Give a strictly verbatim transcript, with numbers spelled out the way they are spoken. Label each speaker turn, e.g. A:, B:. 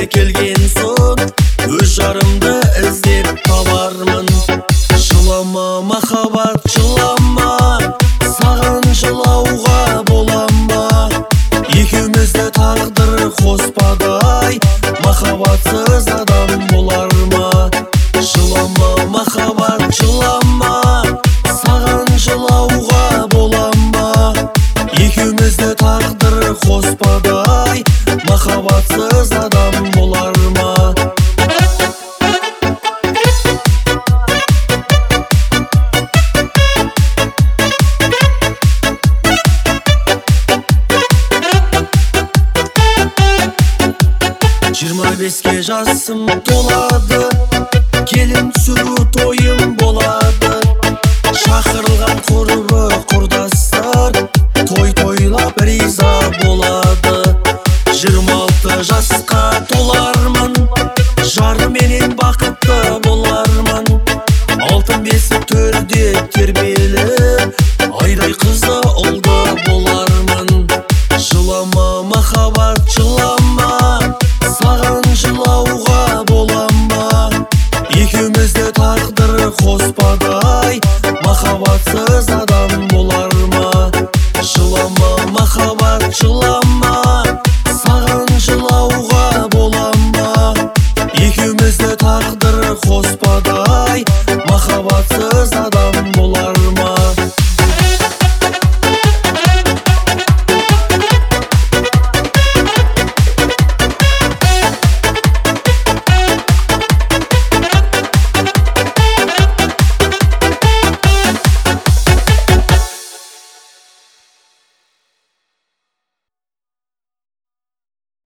A: өмірге келген соң өз жарымды іздеп табармын. Жылама махаббат жылама, саған жылауға бола ма? Екеумізді тағдыр қоспадай, махаббатсыз адам болар ма? Жылама махаббат жылама, саған жылауға бола ма? Екеумізді тағдыр қоспадай, махаббатсыз адам болар ма? Жиырма беске жасым толады, келін түсіру тойым болады. Шақырылған құрбы құрдастар той тойлап риза болады. Жиырма алты жасқа толармын, жарменен бақытты болармын. Алтын бесік төрде тербеліп, айдай қызды ұлды болармын. Жылама махаббат жылама,